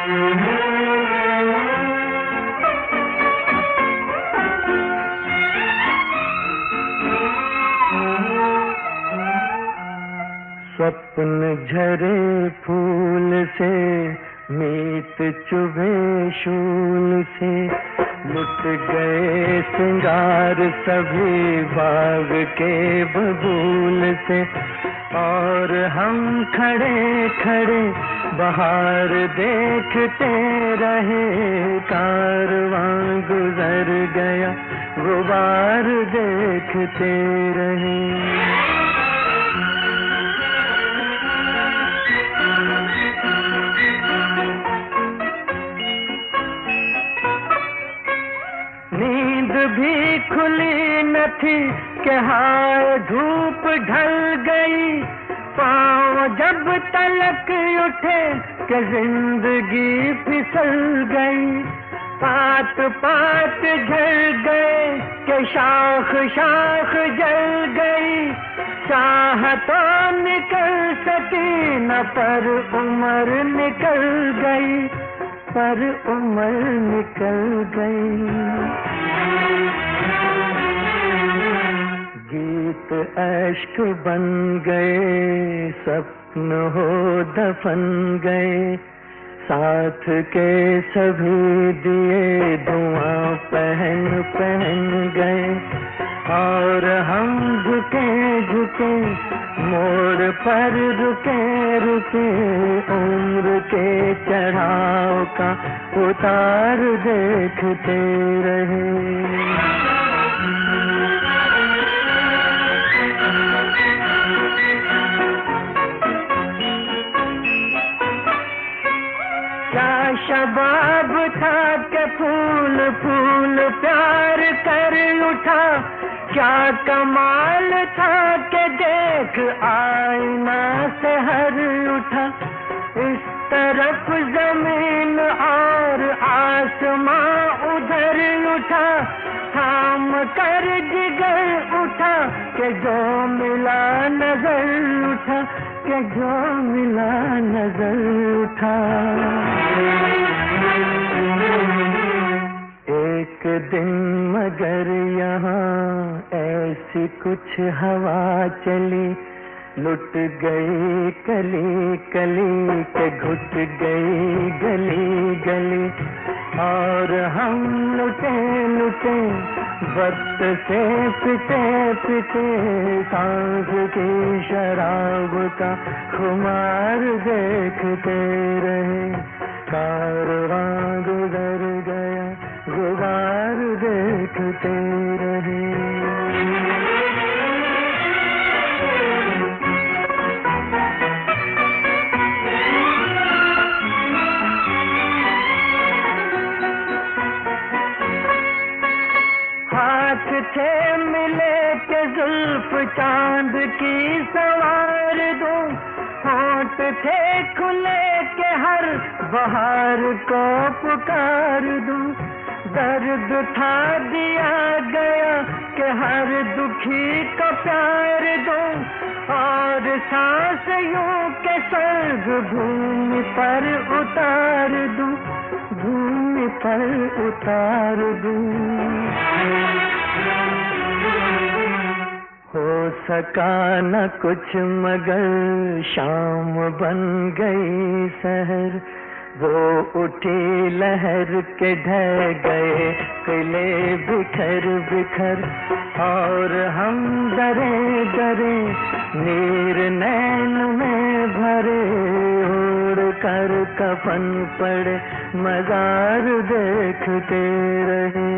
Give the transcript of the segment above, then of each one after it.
स्वप्न झरे फूल से, मीत चुभे शूल से, लुट गए सिंगार सभी बाग के बबूल से। और हम खड़े खड़े बाहर देखते रहे, कारवां गुजर गया गुबार देखते रहे। नींद भी खुली न थी कि हाय धूप ढल गई, पाँव जब तलक उठे कि जिंदगी फिसल गई। पात पात झड़ गए कि शाख शाख जल गई, चाह तो निकल सकी न पर उम्र निकल गई, पर उम्र निकल गई। गीत अश्क बन गए, सपन हो दफन गए, साथ के सभी दिए धुआं पहन पहन गए। और हम झुके झुके मोड़ पर रुके रुके, उम्र के चढ़ाव का उतार देखते रहे। क्या शबाब था कि फूल फूल प्यार कर उठा, क्या कमाल था कि देख आईना से हर उठा। इस तरफ जमीन और आसमां उधर उठा, थाम कर जिगर उठा कि जो मिला नजर उठा, कि जो मिला नजर उठा। एक दिन मगर यहाँ ऐसी कुछ हवा चली, लुट गई कली कली के घुट गई गली गली। और हम लुटे लुटे वक्त से पिटे पिटे, सांस की शराब का खुमार देखते रहे। कारवां गुजर गया गुबार देखते रहे। हाथ थे मिले के जुल्फ चांद की सवार दूं, होंठ थे खुले के हर बहार को पुकार दूं। दर्द था दिया गया कि हर दुखी को प्यार दूं, और सांस यूं के स्वर्ग भूमि पर उतार दूं, भूमि पर उतार दूं। हो सका न कुछ मगर शाम बन गई शहर, वो उठी लहर के ढह गए किले बिखर बिखर। और हम डरे डरे नीर नैन में भरे, उड़ कर कफन पड़े मजार देखते रहे।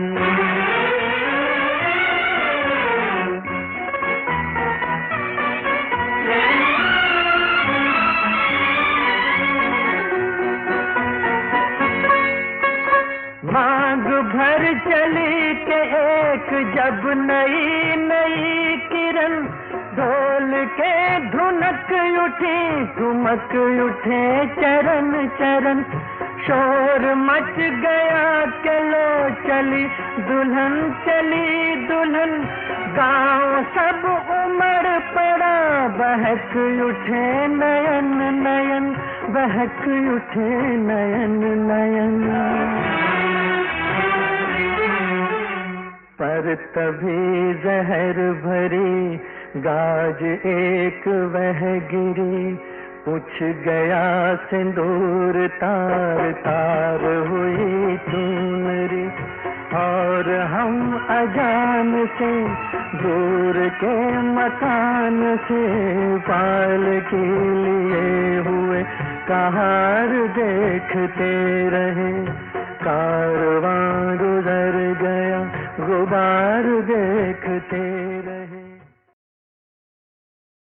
मांग भर चली के एक जब नई नई किरण, ढोल के धुनक उठी ठुमक उठे चरण चरण। शोर मच गया के लो चली दुल्हन चली दुल्हन, गांव सब उमड़ पड़ा बहक उठे नयन नयन। बहक उठे नयन नयन। पर तभी जहर भरी गाज एक वह गिरी, पूछ गया सिंदूर तार तार हुई चुनरी। और हम अजान से दूर के मकान से पाल के लिए हुए कहार देखते रहे। कारवां गुजर गया गुबार देखते